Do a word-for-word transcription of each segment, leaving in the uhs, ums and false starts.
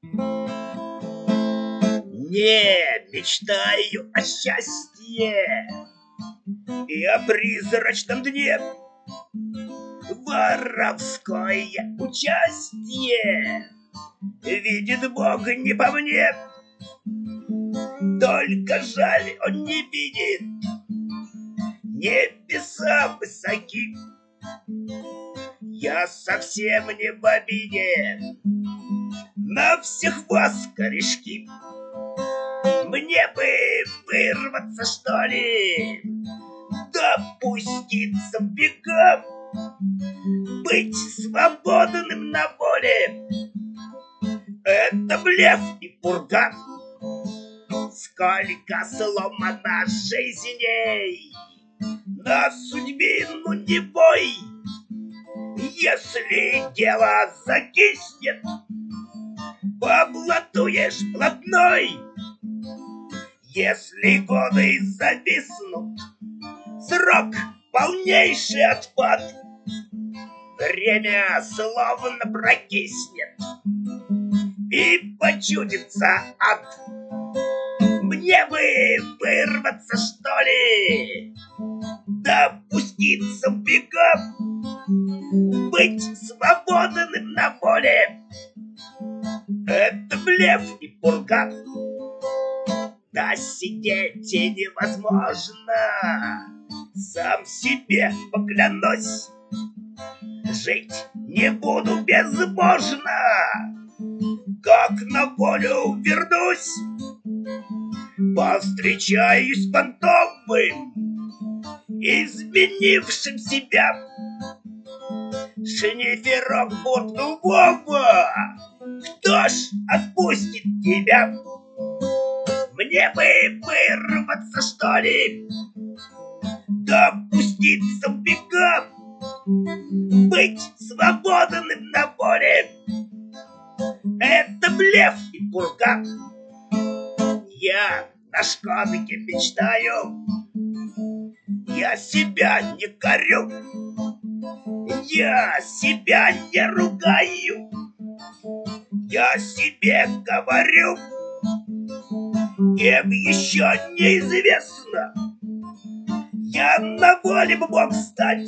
Не мечтаю о счастье и о призрачном дне. Воровское участие видит Бог не по мне. Только жаль, он не видит небеса высоки. Я совсем не в обиде на всех вас, корешки. Мне бы вырваться, что ли, допуститься в бега, быть свободным на воле. Это блеф и пурга. Сколько сломано жизней на судьбину не бой. Если дело закиснет, поблатуешь блатной. Если годы зависнут, срок полнейший отпад. Время словно прокиснет и почудится ад. Мне бы вырваться, что ли, допуститься в бега, быть свободным на воле. Это блеф и пурга. Да сидеть и невозможно, сам себе поклянусь. Жить не буду безбожно, как на волю вернусь. Повстречаюсь с понтовым, изменившим себя. Шниферок буркнул: Вова, кто ж отпустит тебя? Мне бы вырваться, что ли, допуститься в бега, быть свободным на воле. Это блеф и пурга. Я на шконке мечтаю, я себя не корю, я себя не ругаю, я себе говорю, кем еще неизвестно, я на воле бы мог стать.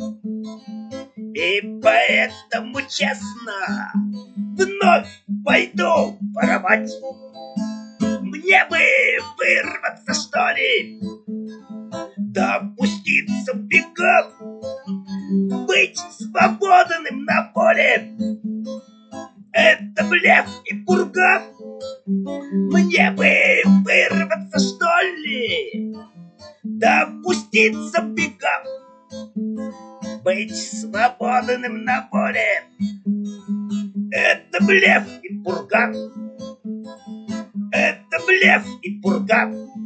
И поэтому честно вновь пойду воровать. Мне бы вырваться, что ли, допуститься в бега, быть свободным на воле. Это блеф и пурга. Мне бы вырваться, что ли, допуститься в бега, быть свободным на воле. Это блеф и пурга. Это блеф и пурга.